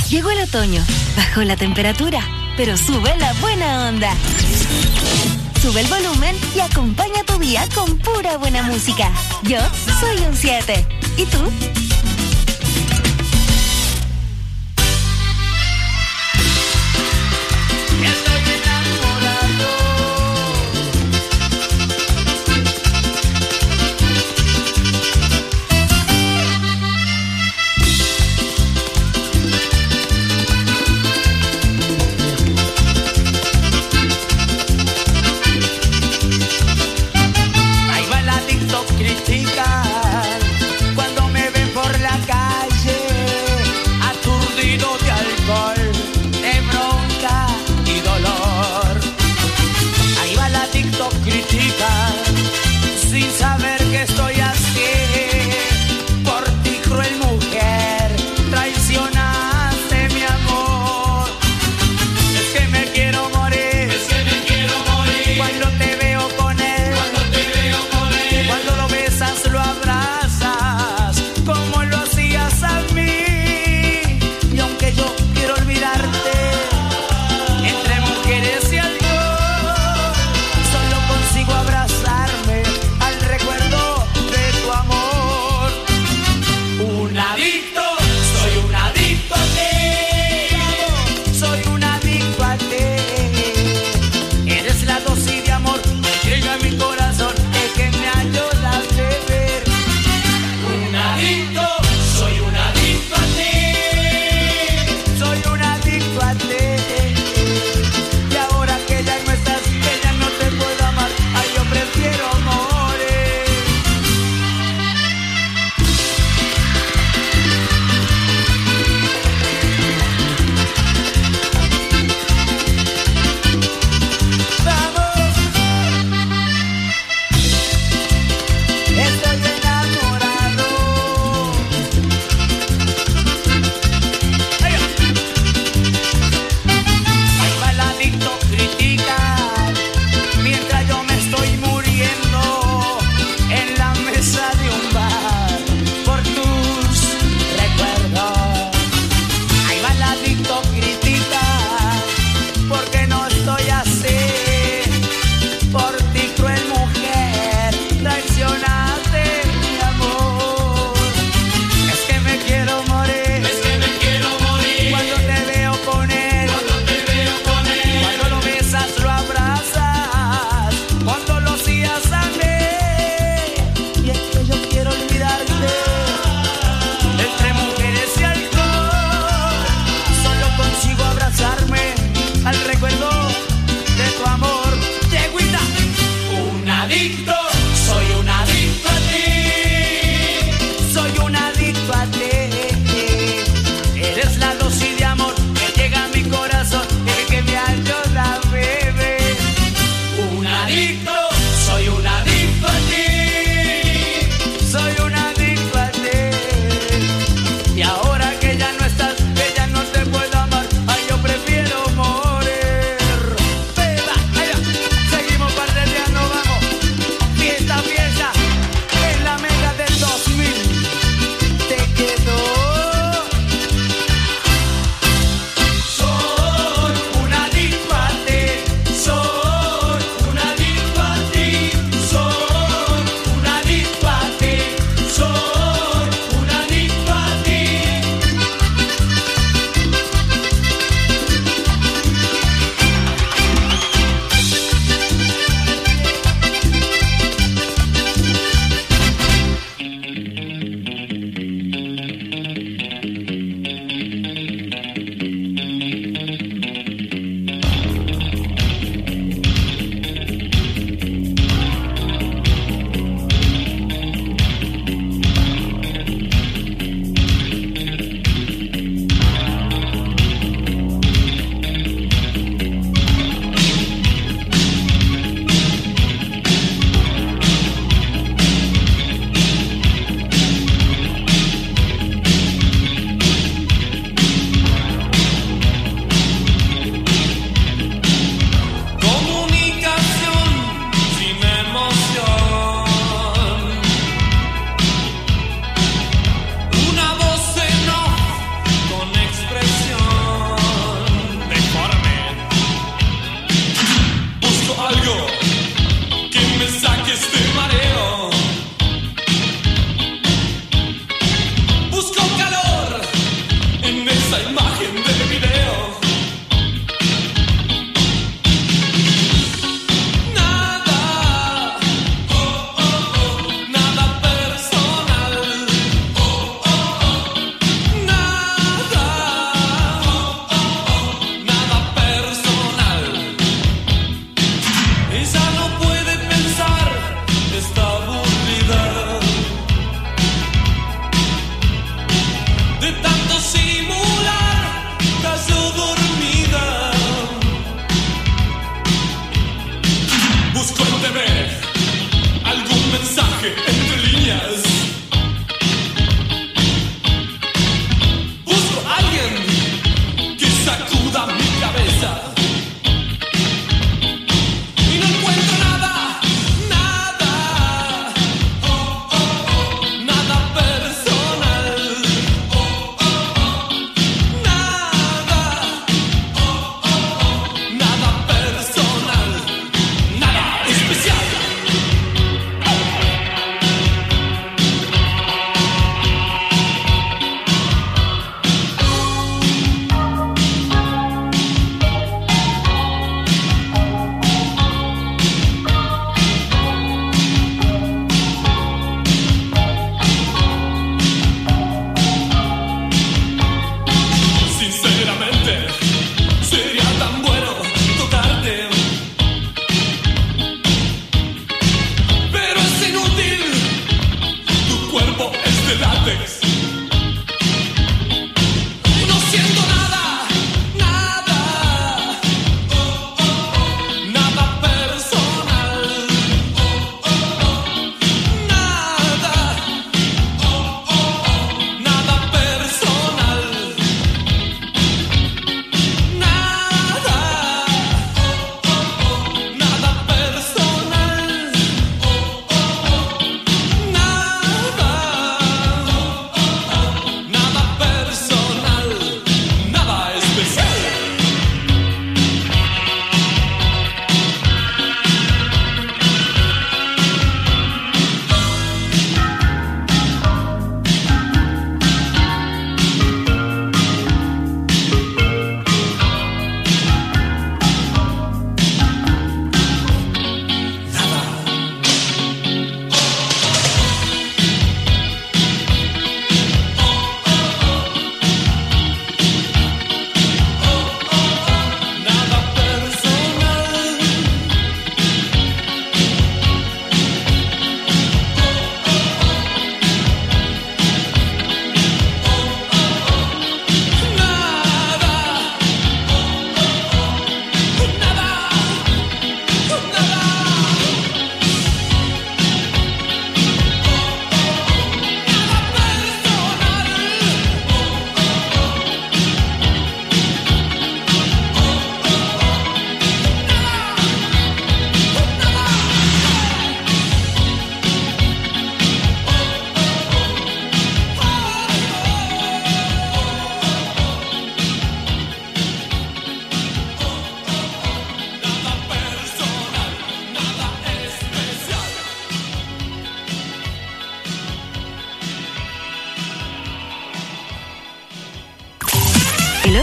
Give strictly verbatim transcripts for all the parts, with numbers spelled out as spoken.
Llegó el otoño, bajó la temperatura, pero sube la buena onda. Sube el volumen y acompaña tu día con pura buena música. Yo soy un siete. ¿Y tú? Cuando me ven por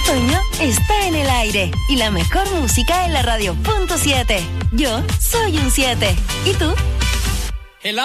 otoño está en el aire y la mejor música en la radio punto siete. Yo soy un siete. ¿Y tú? El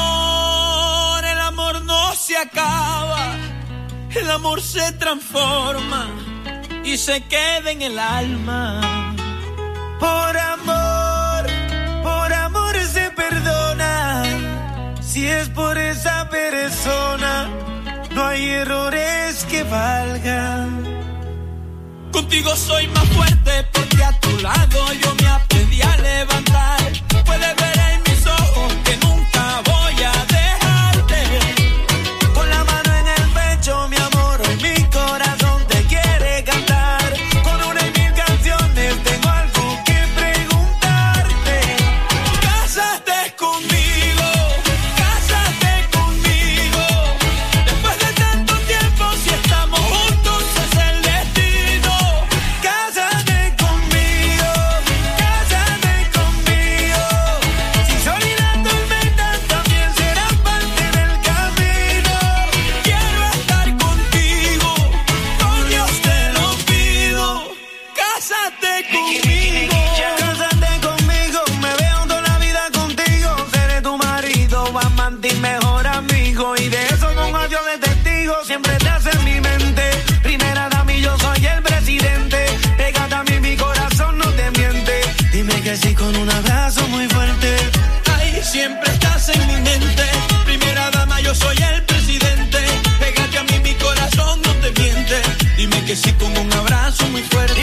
amor, el amor no se acaba. El amor se transforma y se queda en el alma. Por amor, por amor se perdona. Si es por esa persona, no hay errores que valgan. Contigo soy más fuerte porque a tu lado yo me aprendí a levantar. Puedes ver en mis ojos que nunca voy a dejarte. Con la mano en el pecho, mi amor, hoy mi corazón te quiere cantar. Con una y mil canciones tengo algo que preguntarte. Cásate conmigo, cásate conmigo. Después de tanto tiempo, si estamos juntos es el destino. Cásate conmigo, cásate conmigo. Si sol y la tormenta también serán parte del camino. Quiero estar contigo, con Dios te lo pido. Cásate conmigo. Cásate conmigo, me veo toda la vida contigo. Seré tu marido, amante y mejor amigo. Y de eso no hay Dios de testigo. Siempre te hace en mi mente. Primera dama y yo soy el presidente. Pégate a mí, mi corazón no te miente. Dime que sí con un abrazo muy fuerte. Ay, siempre estás en mi mente. Primera dama, yo soy el presidente. Pégate a mí, mi corazón no te miente. Dime que sí con un abrazo muy fuerte.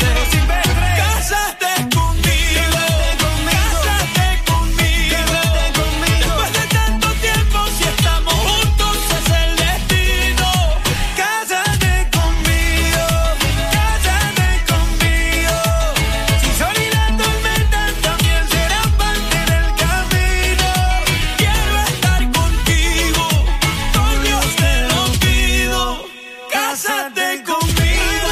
Cásate conmigo, cásate conmigo. Después de tanto tiempo, si estamos juntos es el destino. Cásate conmigo, cásate conmigo. Si sol y la tormenta también serán parte del camino. Quiero estar contigo, con Dios te lo pido. Cásate conmigo.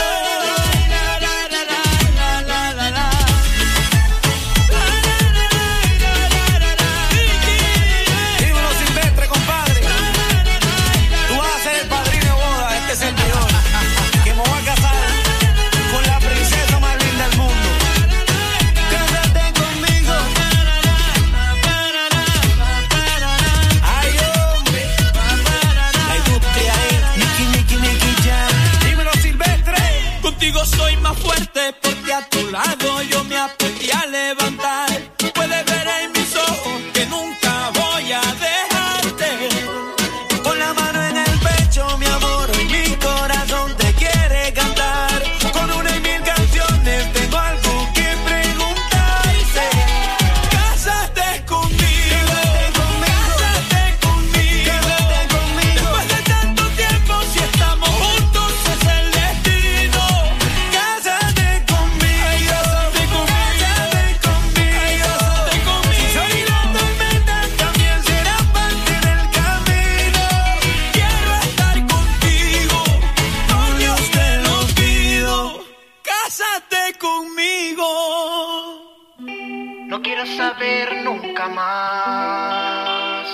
Dímelo, Silvestre, compadre. Tú vas a ser el padrino de boda de este servidor, que me voy a casar con la princesa más linda del mundo. Cásate conmigo. Ay, hombre. La industria es Nicky, Nicky, Nicky Jam. Dímelo, Silvestre. Contigo soy más fuerte porque a tu lado yo me aprendí a levantar. Puedes ver en mis ojos que nunca voy a dejarte. Con la mano en el pecho, mi amor, hoy mi corazón te quiere cantar. Con una y mil canciones tengo algo que preguntarte. Cásate conmigo, cásate conmigo. Después de tanto tiempo, si estamos juntos es el destino. Cásate conmigo, cásate conmigo, cásate conmigo. Si sol y la tormenta también serán parte del camino. Quiero estar contigo, con Dios te lo pido. Cásate conmigo. No quiero saber nunca más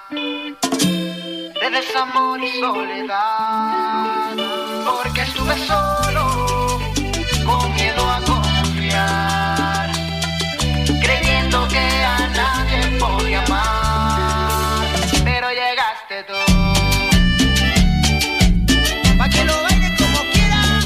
de desamor y soledad, porque estuve solo, con miedo a confiar, creyendo que a nadie podía amar, pero llegaste tú. Pa' que lo bailes como quieras.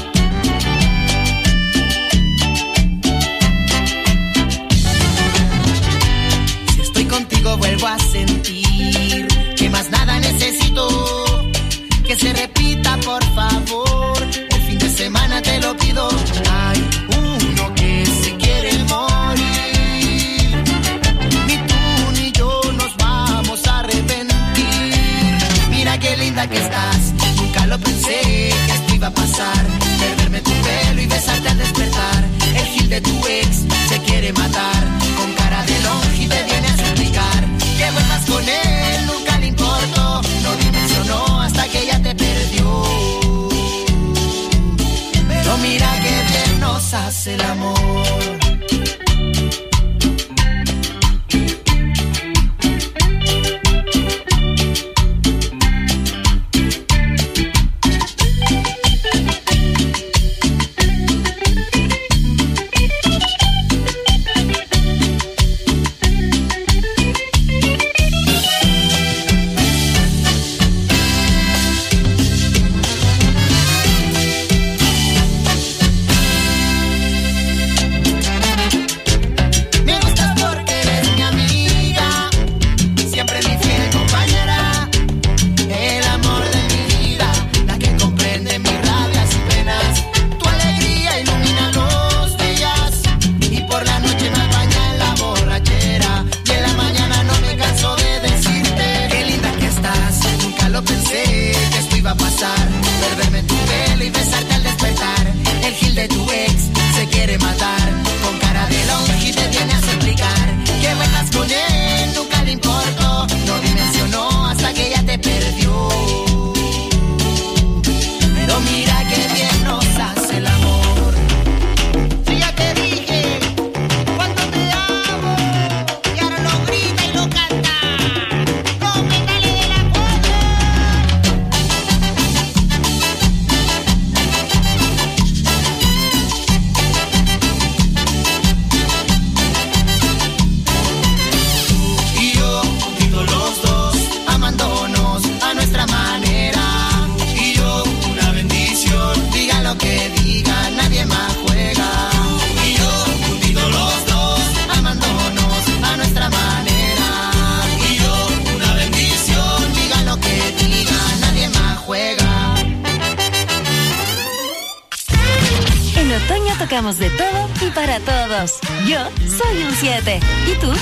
Si estoy contigo vuelvo a sentir que más nada necesito, que se repita por favor, el fin de semana te lo pido. Hay uno que se quiere morir, ni tú ni yo nos vamos a arrepentir. Mira qué linda que estás, nunca lo pensé que esto iba a pasar, perderme tu pelo y besarte al despertar. El gil de tu ex se quiere matar, con cara de longe te viene a suplicar que vuelvas con él, nunca le importó, no dimensionó hasta que ella te perdió. Pero mira que bien nos hace el amor. gozar, perderme en tu pelo y besarte al despertar. El gil de tu ex se quiere matar, con cara de longe y te viene a suplicar que vuelvas con él, nunca le importó, no dimensionó hasta que ya te perdió. Pero mira que bien nos hace el amor. Si ya te dije cuánto te amo, y ahora lo grita y lo canta. No me dale de la cuerda. Y yo, juntitos los dos, amándonos a nuestra manera. Y yo, una bendición, diga lo que diga, nadie más juega. Y yo, juntitos los dos, amándonos a nuestra manera. Y yo, una bendición, diga lo que diga, nadie más juega. En otoño tocamos de todo y para todos. Yo soy un siete. ¿Y tú?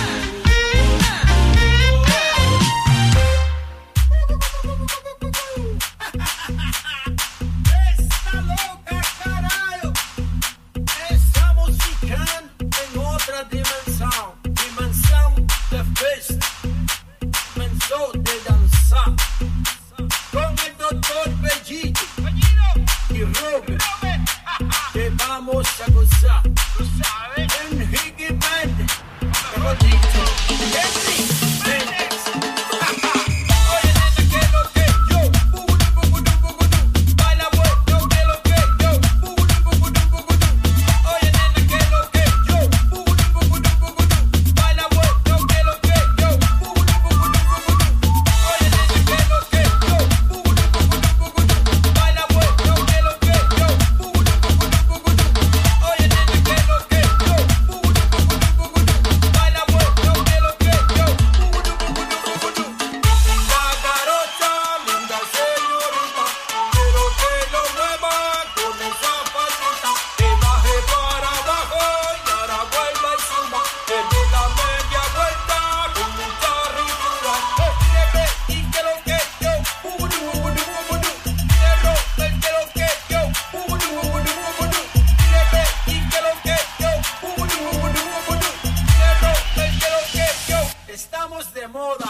Está loca, carajo. Estamos ficando en otra dimensión. Dimensión de fiesta. Dimensión de danzar. Con el doctor Bellito y Robert. Que vamos a gozar. Tú sabes. En Higgy Band. Mejor dicho, Henry Méndez. Oye, nena, que lo que yo. Bugudú, bugudú, bugudú. Baila bueno, que lo que yo. Bugudú, bugudú, bugudú. Oye, nena, que lo que yo. Bugudú, bugudú, bugudú. Baila bueno, que lo que yo. Bugudú, bugudú, bugudú. Oye, nena, que lo que yo. Bugudú, bugudú, bugudú. Baila bueno, que lo que yo. Bugudú, bugudú, bugudú. Oye, nena, que lo que yo. Bugudú, bugudú, bugudú. Baila bueno, que lo que yo. Bugudú, bugudú, bugudú. La carocha, linda señorita, quiero que lo mueva con esa palmita, que baje para abajo y ahora vuelva y suba, que dé la media vuelta con mucha ricura. Tíreme y que lo que yo, bugudú, bugudú, bugudú. Tírelo, el que lo que yo, bugudú, bugudú, bugudú. Tíreme y que lo que yo, bugudú, bugudú, bugudú. Tírelo, el que lo que yo. Estamos de moda.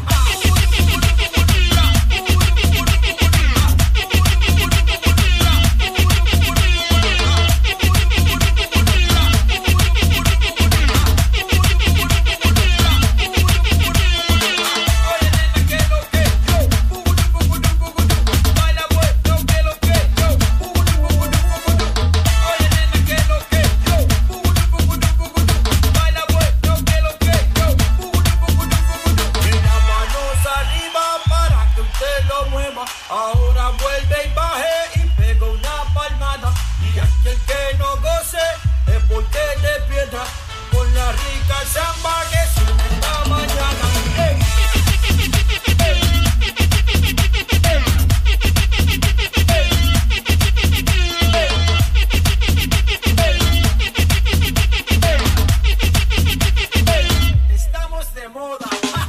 Ahora vuelve y baje y pega una palmada. Y aquí el que no goce es porque de piedra. Con la rica samba que suena en la mañana. ¡Ey! Estamos de moda.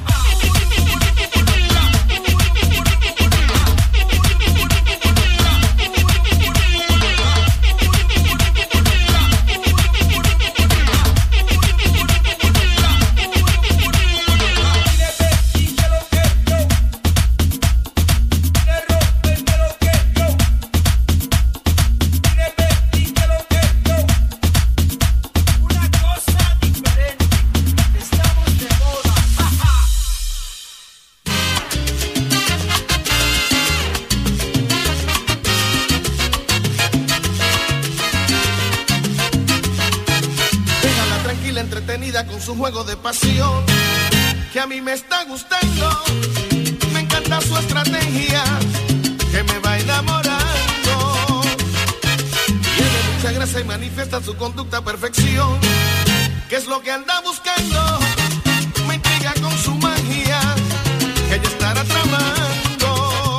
Entretenida con su juego de pasión, que a mí me está gustando. Me encanta su estrategia, que me va enamorando. Tiene mucha gracia y manifiesta su conducta a perfección. ¿Qué es lo que anda buscando? Me intriga con su magia, que ella estará tramando.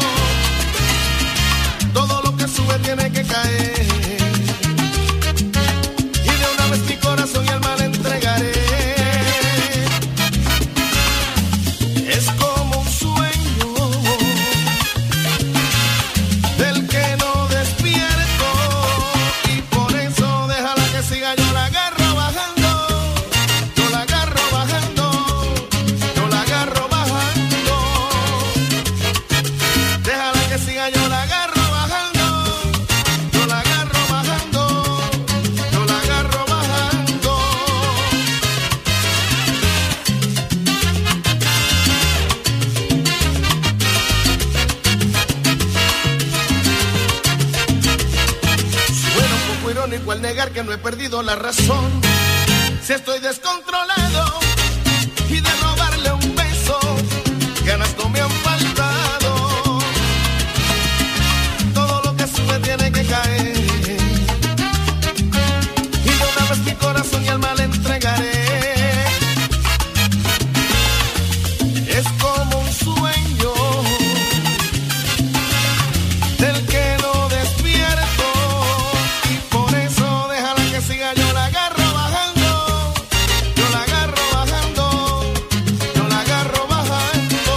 Todo lo que sube tiene que caer. Y de una vez mi corazón y alma le entregaré. Es como un sueño cual negar que no he perdido la razón. Si estoy descontrolado y de robarle un beso, ganas no me han faltado. Todo lo que sube tiene que caer, y de una vez mi corazón y alma le entregaré. Es como un sueño del que no despierto, y por eso déjala que siga, yo la agarro bajando, yo la agarro bajando, yo la agarro bajando.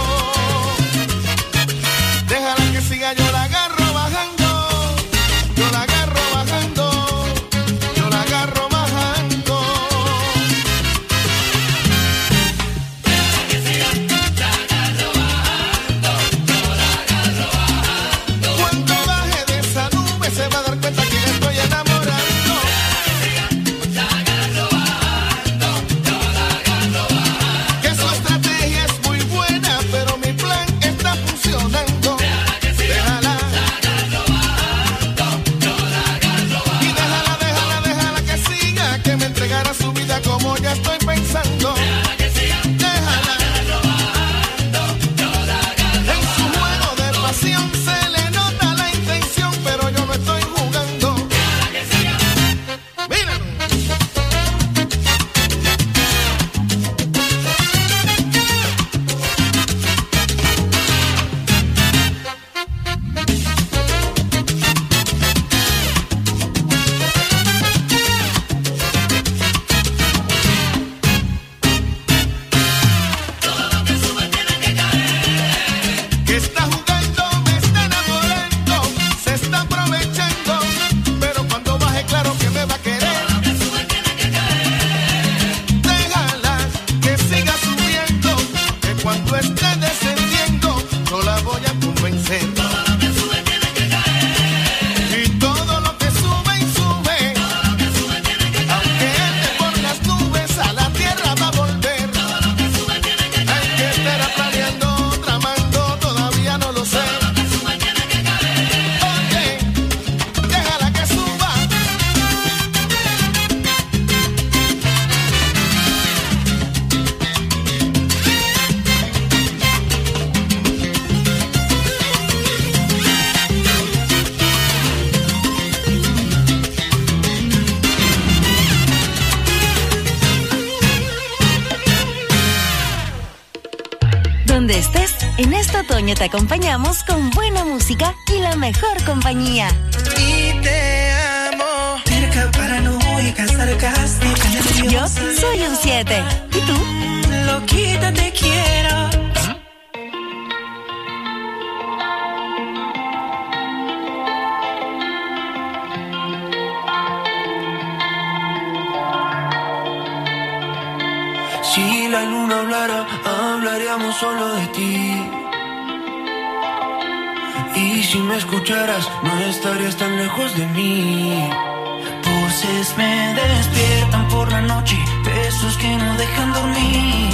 Déjala que siga, yo la agarro bajando, yo la agarro bajando, yo la agarro bajando. Cuando baje de esa nube se va a dar cuenta que le estoy enamorando. Que su estrategia es muy buena, pero mi plan está funcionando. Déjala. Y déjala, déjala, déjala que siga, que me entregará su vida como ya estoy pensando. Déjala. En su juego de pasión se le nota la intención, pero yo no estoy jugando. Míralo. Que está jugando, me está enamorando, se está aprovechando, pero cuando baje claro que me va a querer. Déjala que siga subiendo, que cuando esté descendiendo no la voy a convencer. Y todo lo que sube y sube, aunque ande por las nubes, a la tierra va a volver. Hay que estar planeando, tramando, todavía no lo sé. Oye, déjala que suba. Donde estés, en este otoño te acompañamos con buena música y la mejor compañía. Y te amo. Cerca, paranoica, sarcástica, nerviosa. Yo soy un siete. ¿Y tú? Loquita, te quiero. Si la luna hablara, hablaríamos solo de ti. Y si me escucharas, no estarías tan lejos de mí. Voces me despiertan por la noche, besos que no dejan dormir.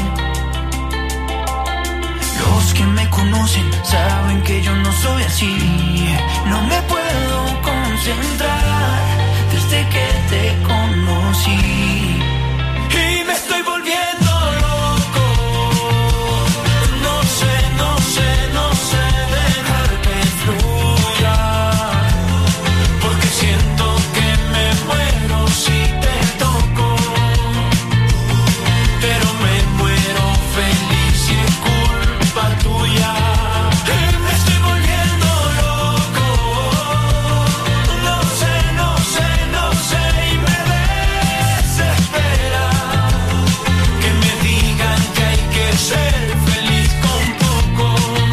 Los que me conocen saben que yo no soy así. No me puedo concentrar desde que te conocí. Y me estoy volviendo loco. No sé, no sé, no sé dejar que fluya, porque siento que me muero si te toco, pero me muero feliz y es culpa tuya. Y me estoy volviendo loco. No sé, no sé, no sé, y me desespera que me digan que hay que ser feliz con poco,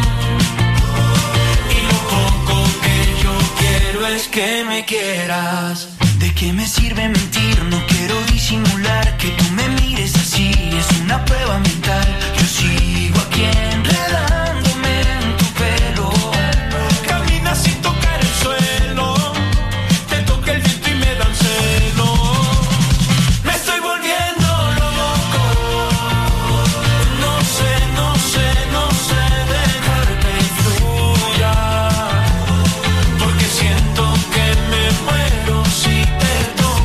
y lo poco que yo quiero es que me quieras. ¿De qué me sirve mentir? No quiero disimular que tú me mires así. Es una prueba mental. Yo sigo aquí enredándome en tu pelo. Camina sin tocar el suelo, te toca el viento y me dan celo. Me estoy volviendo loco. No sé, no sé, no sé dejar que fluya, porque siento que me muero si te toco.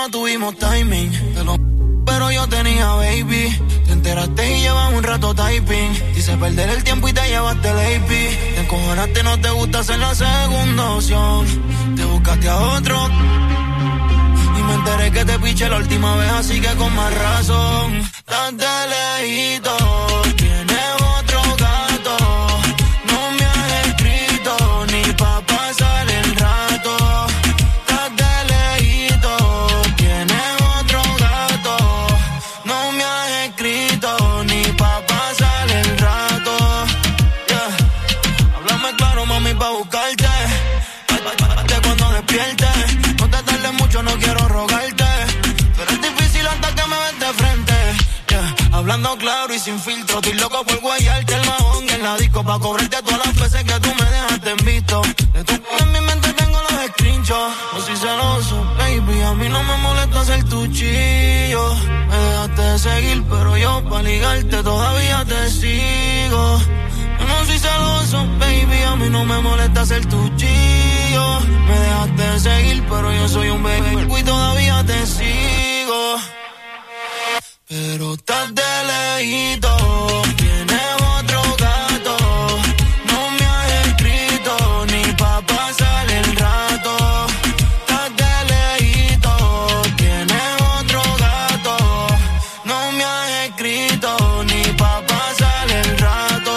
no tuvimos timing. Te lo pero yo tenía baby. Te enteraste y llevas un rato typing. Dice perder el tiempo y te llevaste el A P. Te encojonaste, no te gusta ser la segunda opción. Te buscaste a otro. Y me enteré que te piché la última vez, así que con más razón. Estás de lejito. Tienes otro gato. No me has escrito ni pa' pasar el rato. Estás de lejito. Tienes otro gato. No me has escrito ni pa' pasar el rato. Yeah. Háblame claro, mami, pa' buscarte. Hazte cuando despiertes. No te tardes mucho, no quiero rogarte. Pero es difícil hasta que me ves de frente. Yeah. Hablando claro y sin filtro. Estoy loco por guayarte el mahón en la disco. Pa' cobrarte todas las veces que tú me dejaste en visto. De tu en mi mente tengo los screenshots. No soy celoso, baby. A mí no me molesta ser tu chillo. Me dejaste de seguir, pero yo pa' ligarte todavía te sigo. Yo no soy celoso, baby. A mí no me molesta ser tu chillo. Me dejaste de seguir, pero yo soy un baby y todavía te sigo. Pero estás de lejito. Tienes otro gato. No me has escrito ni pa' pasar el rato. Estás de lejito. Tienes otro gato. No me has escrito ni pa' pasar el rato.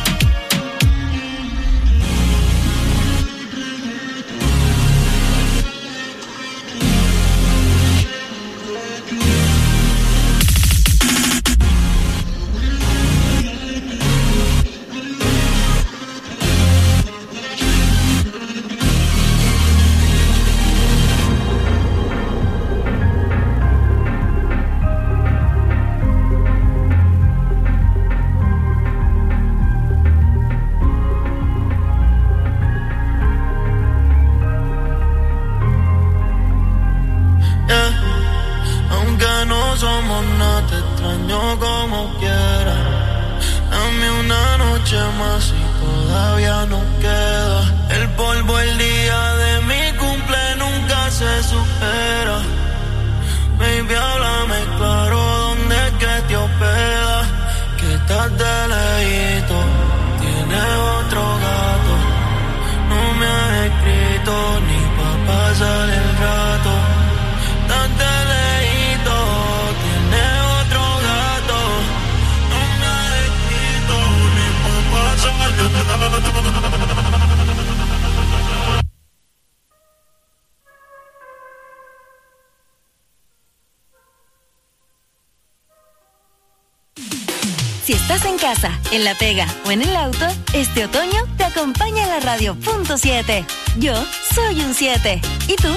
Somos nada, te extraño como quiera. Dame una noche más y todavía no queda. El polvo el día de mi cumple nunca se supera. Baby, háblame claro, ¿dónde es que te hospeda? Que estás de lejito, tienes otro gato. No me has escrito ni pa' pasar el rato. Estás de lejito. Si estás en casa, en la pega o en el auto, este otoño te acompaña la radio punto siete. Yo soy un siete. ¿Y tú?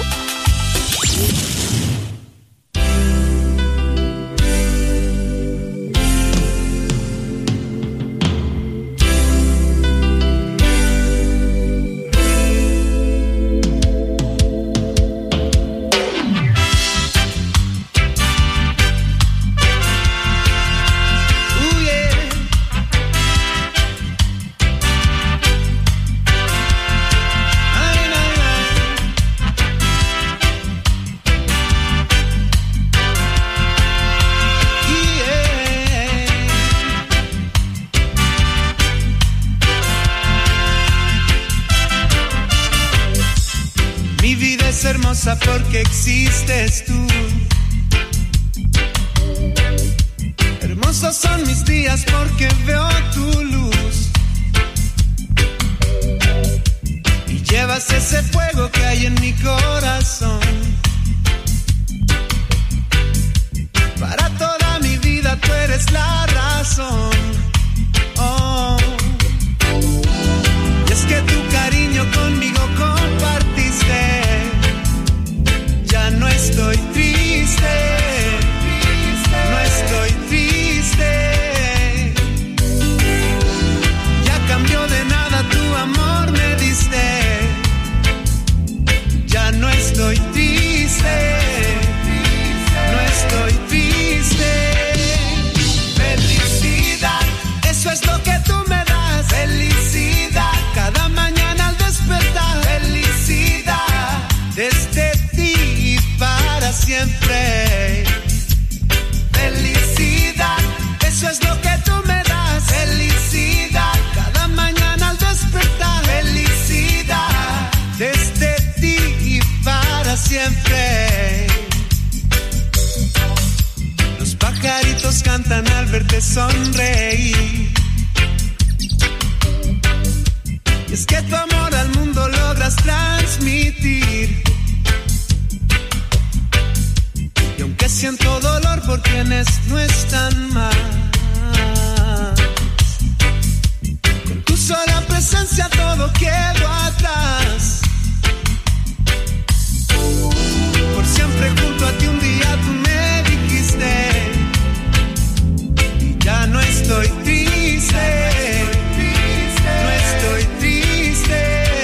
Porque existes tú. Hermosos son mis días porque veo tu luz. Y llevas ese fuego que hay en mi corazón. Para toda mi vida tú eres la razón. Oh. Y es que tu cariño conmigo compartiste. No estoy triste, no estoy triste. Ya cambió de nada, tu amor me diste. Ya no estoy triste, no estoy triste. Felicidad, eso es lo que tú me das. Felicidad, cada mañana al despertar. Felicidad, desde ti para siempre. siempre. Felicidad, eso es lo que tú me das. Felicidad, cada mañana al despertar. Felicidad, desde ti y para siempre. Los pajaritos cantan al verte sonreír. Y es que tu amor al mundo logras transmitir. Y aunque siento dolor por quienes no están más, con tu sola presencia todo quedó atrás. Por siempre junto a ti un día tú me dijiste, y ya no estoy triste. No estoy triste.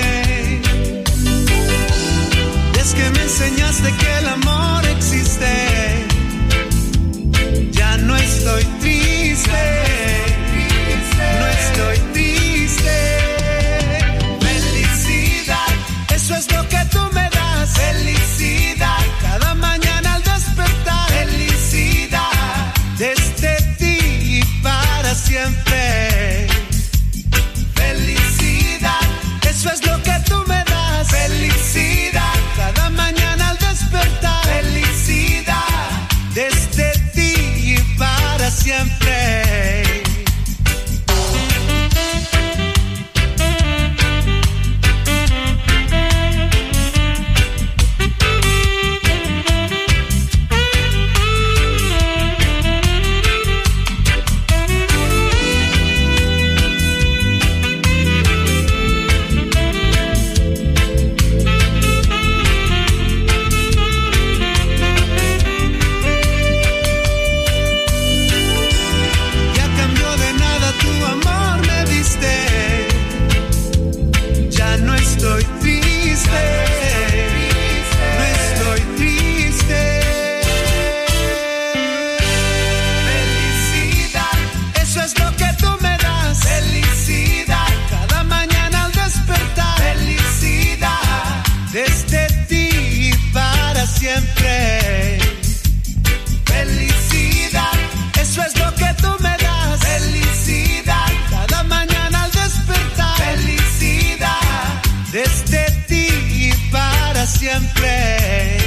Y es que me enseñaste que el amor existe. Ya no estoy triste. No estoy triste. Felicidad, eso es lo que tú me das. Felicidad, cada mañana al despertar. Felicidad, desde ti y para siempre. Felicidad, eso es lo que tú me das. Felicidad, cada mañana al despertar. Felicidad, desde ti y para siempre. Siempre. Felicidad, eso es lo que tú me das. Felicidad, cada mañana al despertar. Felicidad, desde ti y para siempre.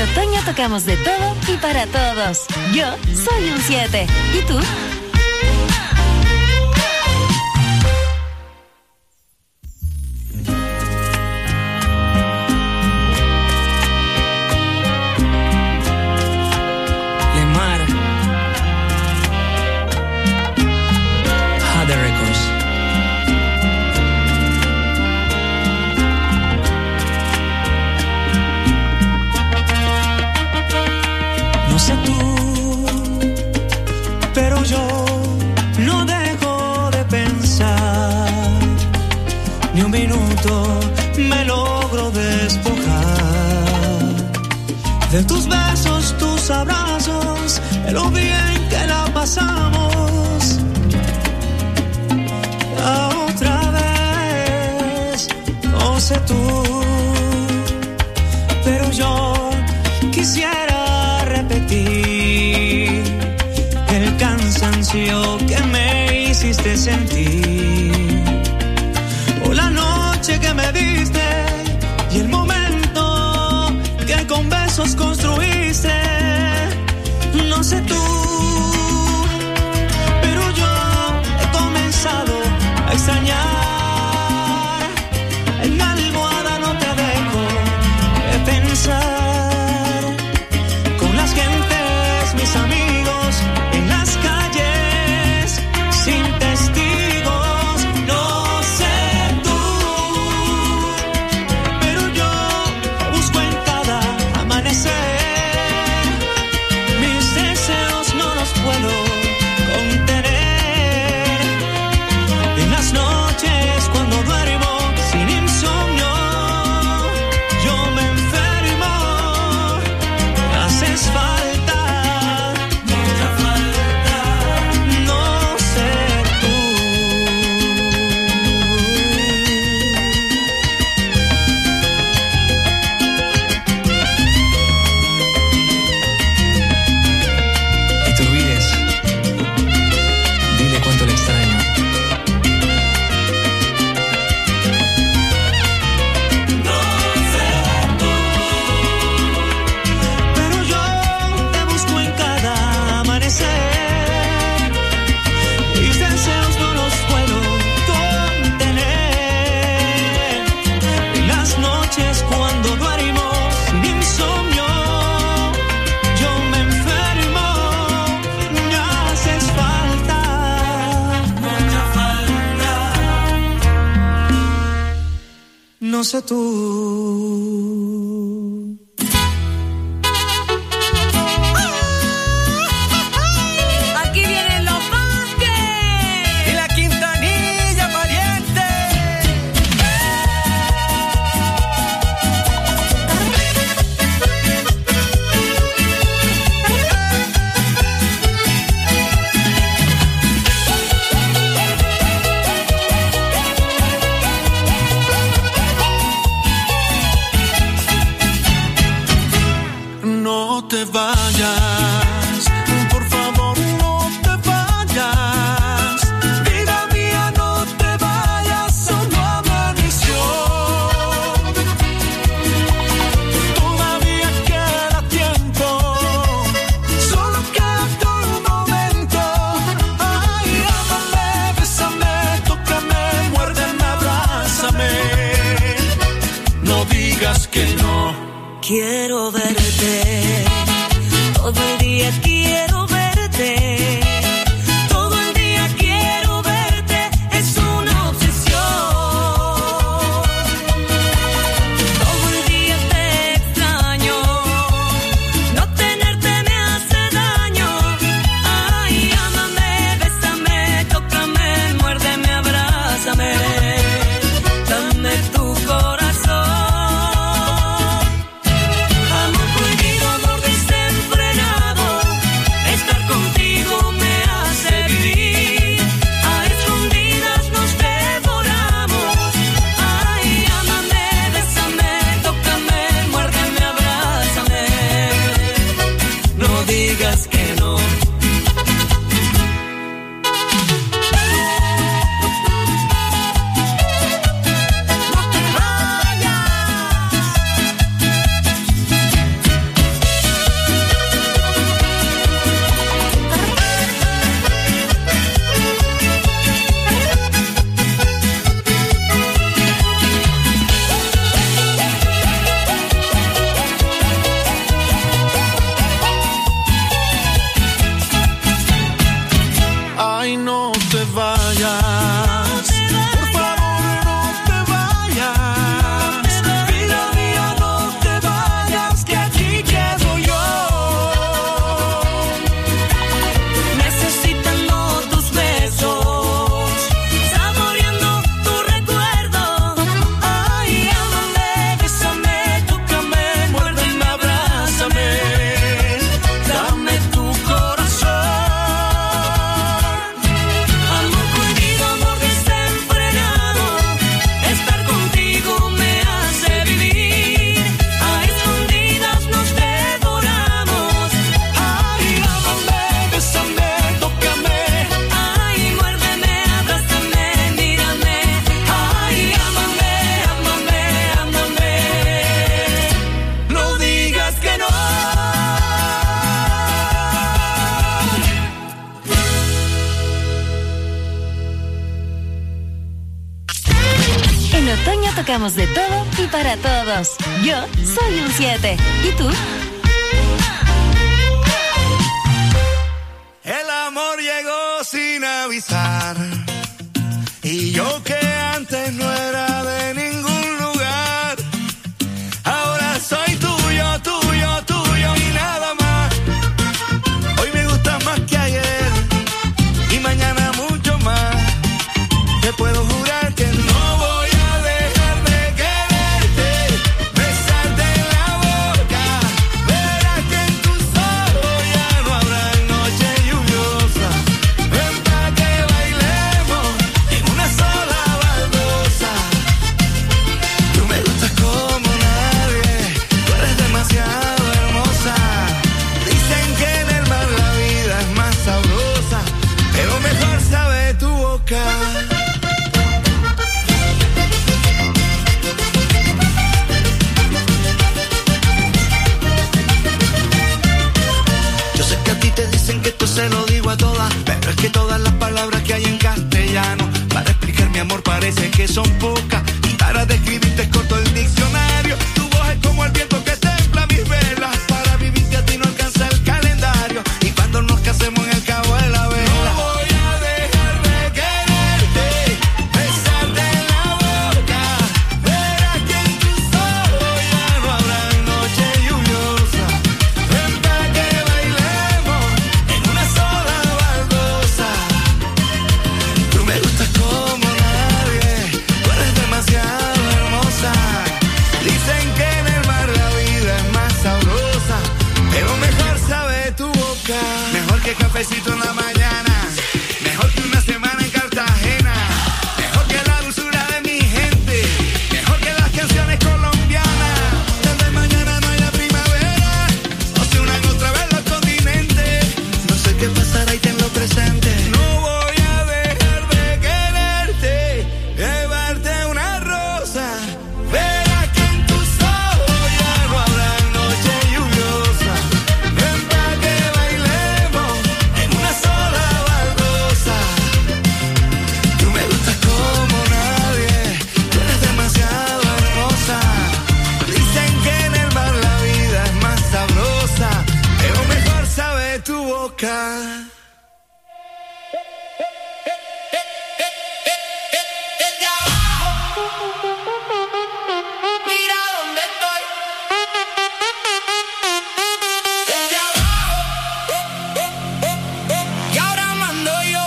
otoño tocamos de todo y para todos. Yo soy un siete. ¿Y tú? Me logro despojar de tus besos, tus abrazos, de lo bien que la pasamos. La otra vez, no sé tú, pero yo quisiera repetir el cansancio que me hiciste sentir, o la noche que me diste y el momento que con besos construiste. No sé tú, pero yo he comenzado a extrañar. En mi almohada no te dejo de pensar, con las gentes, mis amigos, en las calles, sin testigos. No sé tú, pero yo busco en cada amanecer. Mis deseos no los puedo contener. En las noches cuando duermo sin insomnio, yo me enfermo. Me haces falta, mucha falta. No sé tú. Y te olvides, dile cuánto le extraño. No sé tú, pero yo te busco en cada amanecer. Mis deseos no los puedo contener. En las noches cuando duermo sin insomnio, yo me enfermo. Me haces falta, mucha falta. No sé tú. Aquí vienen los Vázquez. Y la Quintanilla, pariente. No te vayas, por favor no te vayas. Vida mía, no te vayas, solo amaneció. Todavía queda tiempo, solo queda un momento. Ay, ámame, bésame, tócame, muérdeme, abrázame. No digas que no. Quiero verte todo el día encontramos de todo y para todos. Yo soy un siete. ¿Y tú? El amor llegó sin avisar. Y yo que antes no era de ningún lugar, ahora soy tuyo, tuyo, tuyo y nada más. Hoy me gusta más que ayer y mañana mucho más. Te puedo jurar que no voy a dejar de quererte, besarte en la boca. Verás que en tus ojos ya no habrá noche lluviosa. Ven pa' que bailemos en una sola baldosa. Tú me gustas como nadie, tú eres demasiado hermosa. Dicen que en el mar la vida es más sabrosa, pero mejor sabe tu boca. Yo sé que a ti te dicen que esto se lo digo a todas, pero es que todas las palabras que hay en castellano para explicar mi amor parece que son pocas, y para describirte es corto el diccionario. Tu voz es como el viento que templa mis velas, para vivirte a ti no alcanza el calendario, y cuando nos casemos en el cabo de la vela. No voy a dejar de quererte, besarte en la boca. Verás que en tus ojos ya no habrá noche lluviosa. Ven pa' que bailemos en una sola baldosa. Tú me gustas como nadie, tú eres demasiado hermosa. Dicen que en el mar la vida es más sabrosa, pero mejor sabe tu boca. Mejor que cafecito en la mañana, mejor que una semana en Cartagena, mejor que la dulzura de mi gente, mejor que las canciones colombianas. Desde mañana no hay la primavera, o se unan otra vez los continentes. No sé qué pasará y tenlo presente. No voy a dejar de quererte, llevarte una rosa. Verás que en tus ojos ya no habrá noche lluviosa. Ven pa' que bailemos en una sola baldosa. Tú me gustas como nadie, tú eres demasiado hermosa. Dicen que en el mar la vida es más sabrosa, pero mejor sabe tu boca. Desde abajo, mira dónde estoy. Desde abajo, y ahora mando yo.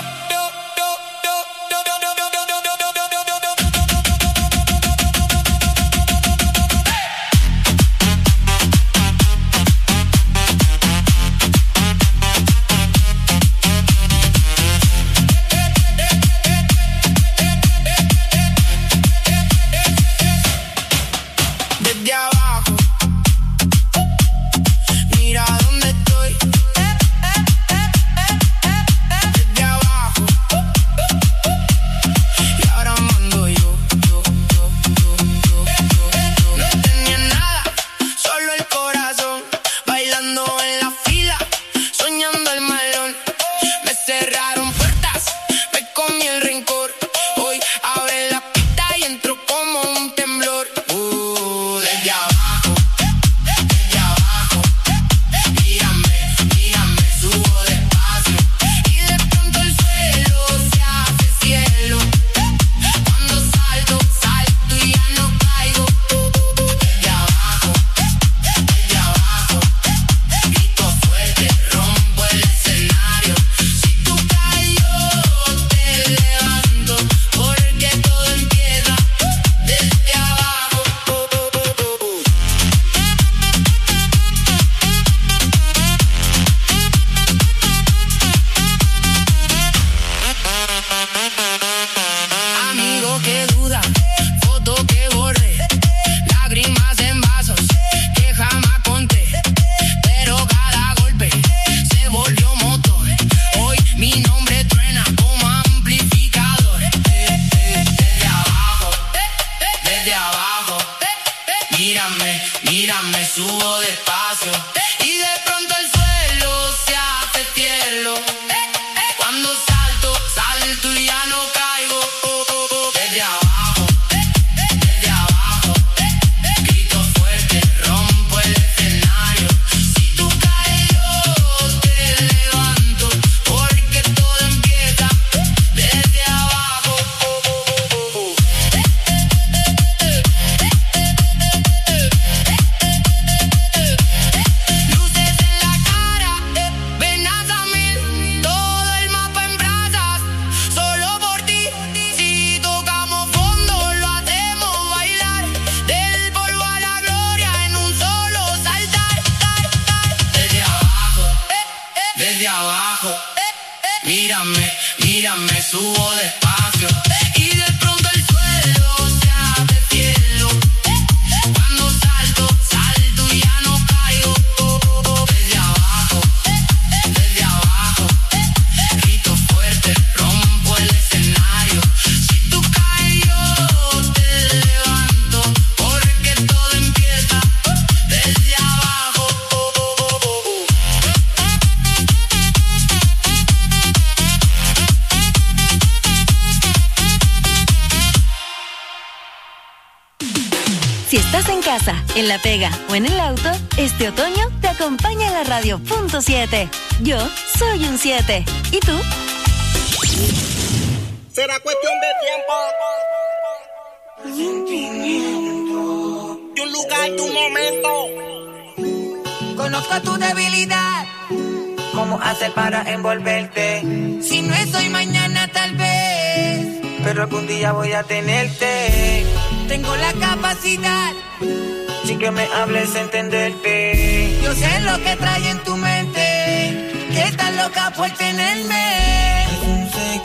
Mírame, mírame, subo despacio y de pronto el suelo se abre cielo. Cuando salto, salto y ya no caigo. Desde abajo, desde abajo, grito fuerte, rompo el escenario. Si tú caes yo te levanto, porque todo empieza desde abajo. Si estás en casa, en la pega o en el auto, este otoño te acompaña la radio punto siete. Yo soy un siete. ¿Y tú? Será cuestión de tiempo. Sentimiento. De un lugar, de un momento. Conozco tu debilidad. ¿Cómo hacer para envolverte? Si no es hoy, mañana tal vez. Pero algún día voy a tenerte. Tengo la capacidad, sin que me hables, entenderte. Yo sé lo que trae en tu mente, que estás loca por tenerme. Es un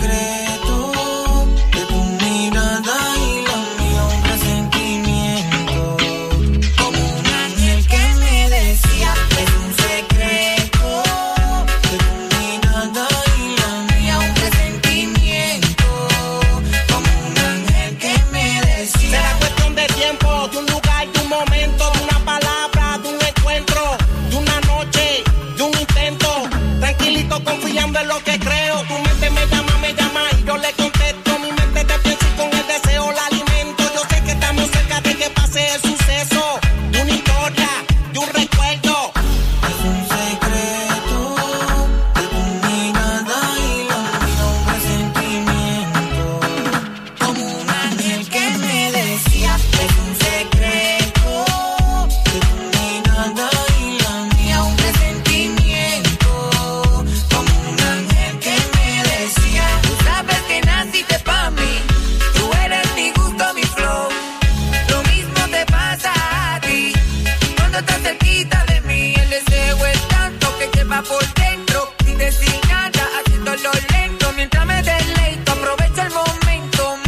secreto de tu mirada y la mía, un presentimiento. Como un ángel que me decía, es un secreto de tu mirada y la mía, un presentimiento. Como un ángel que me decía. Será cuestión de tiempo, de un lugar, de un momento, de una palabra, de un encuentro, de una noche, de un intento. Tranquilito, confiando en lo que creo. Tu mente me llama, me llama y yo le contesto. Mi mente te piensa y con el deseo la alimento. Yo sé que estamos cerca de que pase el suceso, de una historia, de un recuerdo. Es un secreto de tu mirada y la mía, un presentimiento. Como un ángel que me decía, es un secreto de tu mirada y la mía, un presentimiento. Como un ángel que me decía, tú sabes que naciste pa' mí, tú eres mi gusto, mi flow. Lo mismo te pasa a ti, cuando estás cerquita de mí. El deseo es tanto que lleva por dentro, sin decir nada, haciéndolo lento. Mientras me deleito, aprovecho el momento,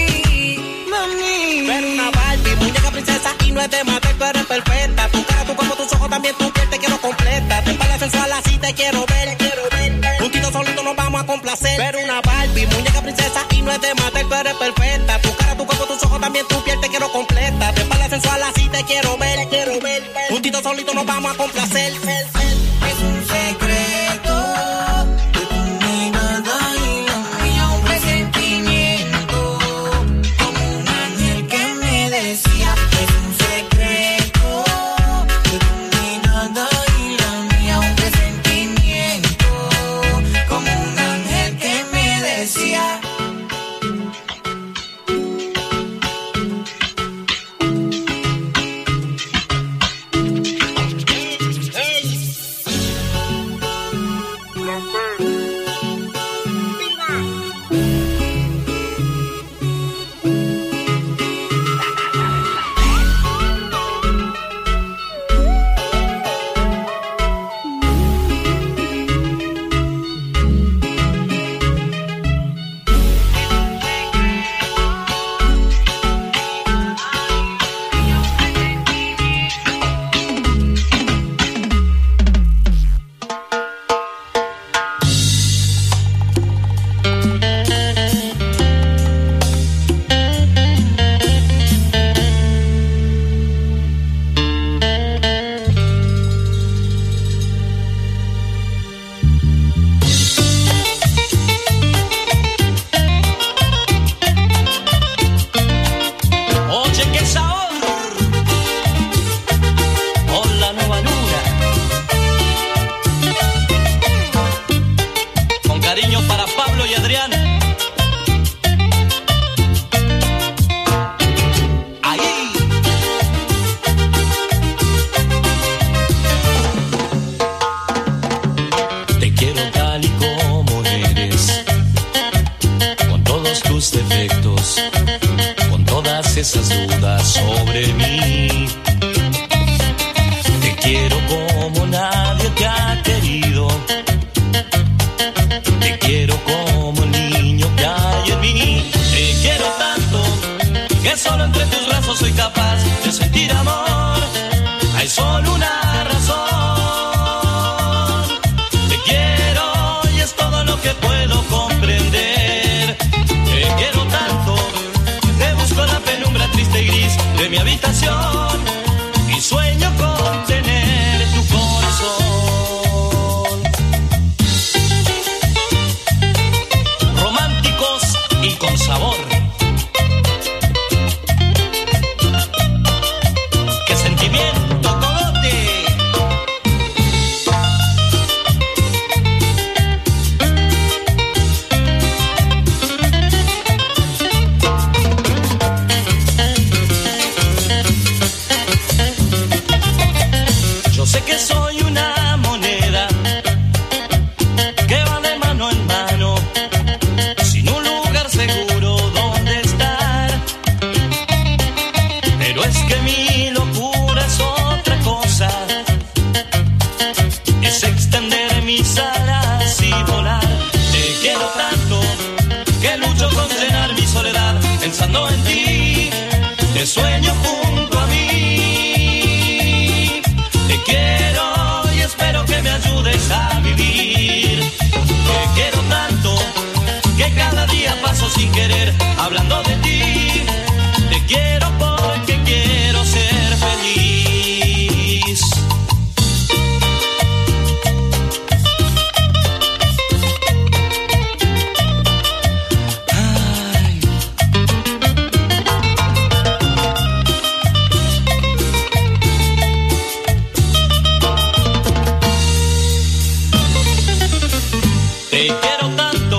mami, mami. Pero una Barbie, muñeca princesa y no es de matar, tú eres perfecta. Tu cara, tu cuerpo, tus ojos, también tu piel te quiero completa. Te espalda sensual, así te quiero ver, quiero ver. Juntito solito nos vamos a complacer. Pero una Barbie, muñeca princesa y no es de matar, tú eres perfecta. Tu cara, tu cuerpo, tus ojos, también tu piel te quiero completa. Te espalda sensual, así te quiero ver, quiero ver. Juntito solito nos vamos a complacer. Es un secreto de tu mirada y la mía, un presentimiento. Como un ángel que me decía, es un secreto de tu mirada y la mía, un presentimiento. Como un ángel que me decía. Oye, qué sabor. Hola, nueva luna. Con cariño para Pablo y Adrián. Ahí. Te quiero tal y como eres, con todos tus defectos, con todas esas dudas sobre mí. Te quiero como nadie te ha querido. Te quiero de mi habitación y sueño con tener tu corazón. Románticos y con sabor. ¡Qué sentimiento, Cogote! Yo sé que soy una moneda que va de mano en mano, sin un lugar seguro donde estar. Pero es que mi locura es otra cosa, es extender mis alas y volar. Te quiero tanto que lucho con llenar mi soledad, pensando en ti, te sueño junto a mí. Te quiero y espero que me ayudes a vivir. Te quiero tanto que cada día paso sin querer hablando de ti. Te quiero porque quiero ser feliz. Ay. Te quiero tanto.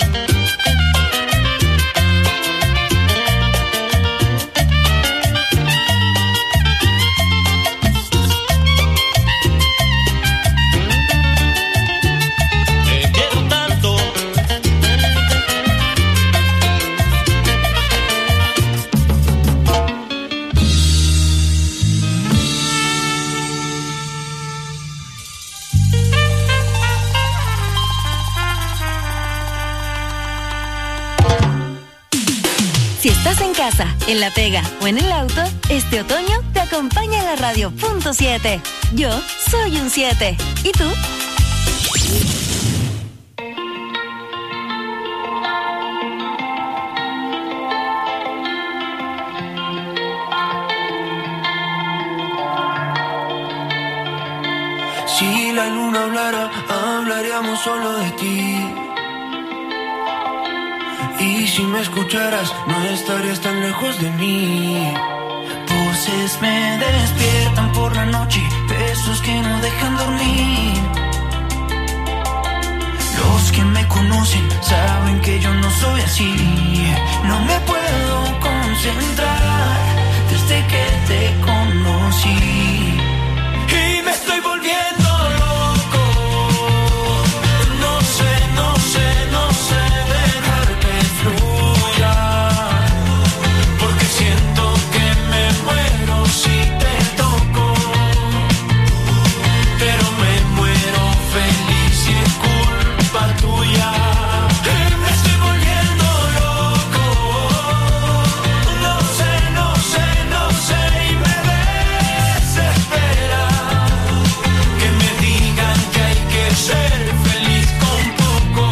Te quiero tanto. Si estás en casa, en la pega o en el auto, este otoño te acompaña la radio punto siete. Yo soy un siete. ¿Y tú? Si la luna hablara, hablaríamos solo de ti. Y si me escucharas, no estarías tan lejos de mí. Voces me despiertan por la noche, besos que no dejan dormir. Los que me conocen saben que yo no soy así. No me puedo concentrar desde que te conocí. Y me estoy volviendo loco. No sé, no sé, no sé dejar que fluya, porque siento que me muero si te toco, pero me muero feliz y es culpa tuya. Y me estoy volviendo loco. No sé, no sé, no sé, y me desespera que me digan que hay que ser feliz con poco,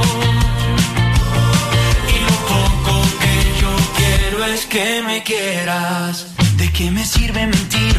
y lo poco que yo quiero es que me quieras. ¿De qué me sirve mentir